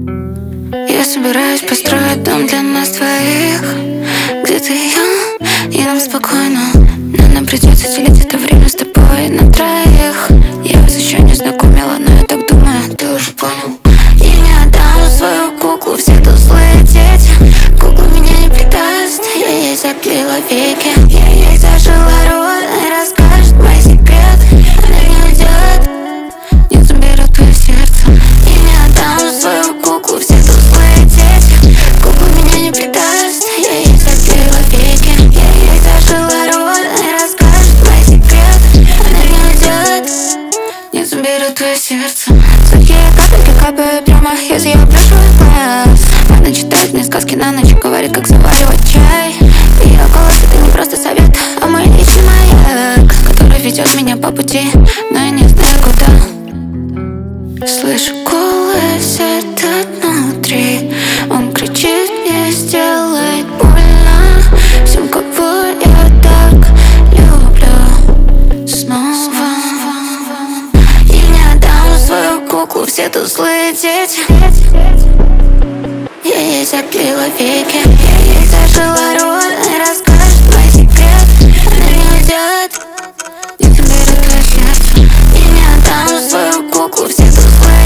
Я собираюсь построить дом для нас двоих. Где ты и нам спокойно. Но нам придется делить это время с тобой на троих. Я вас еще не знакомила, но я так думаю, ты уже понял. И не отдам свою куклу, все тут злые дети. Кукла меня не предаст, я ей заклеила веки. Я ей зажила рот и расскажет мои секреты. Она не уйдет, не заберет твое сердце. И не отдам свою куклу, все тут злые дети. Кукла меня не предаст, я ей заклеила веки. Я ей зажила рот и расскажет мои секреты. Она не уйдет, не заберет твое сердце. Сладкие капельки капают прямо из ее прошлых глаз. Она читает мне сказки на ночь, говорит, как заваривать чай. Ее голос — это не просто совет, а мой личный маяк, который ведет меня по пути, но я не знаю куда. Слышу голос этот внутри, он кричит мне: сделай больно всем, кого я так люблю снова. И не отдам свою куклу, все тут злые дети. Я ей заклеила веки. Я ей зажила рот и расскажет мои секреты. Она не уйдет, не заберет твое сердце. И не отдам свою куклу, все тут злые